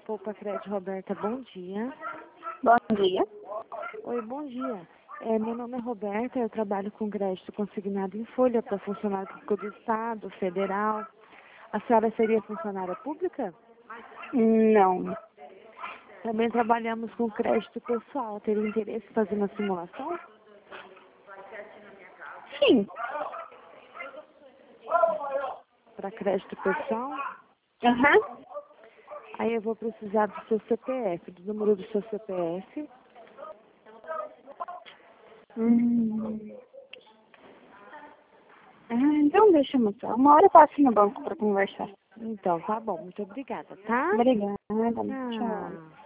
Poupa Crédito, Roberta, bom dia. Bom dia. Oi, bom dia. Meu nome é Roberta, eu trabalho com crédito consignado em folha para funcionário público do Estado, federal. A senhora seria funcionária pública? Não. Também trabalhamos com crédito pessoal. Teria interesse em fazer uma simulação? Sim. Para crédito pessoal? Aham. Aí eu vou precisar do seu CPF, do número do seu CPF. Então deixa eu mostrar. Uma hora eu passo no banco para conversar. Então, tá bom. Muito obrigada, tá? Obrigada. Tchau. Tchau.